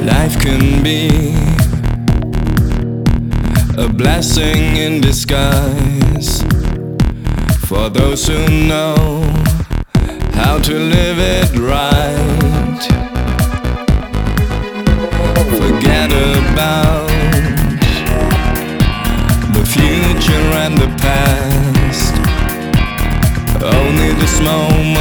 Life can be a blessing in disguise for those who know how to live it right. Forget about the future and the past. Only this moment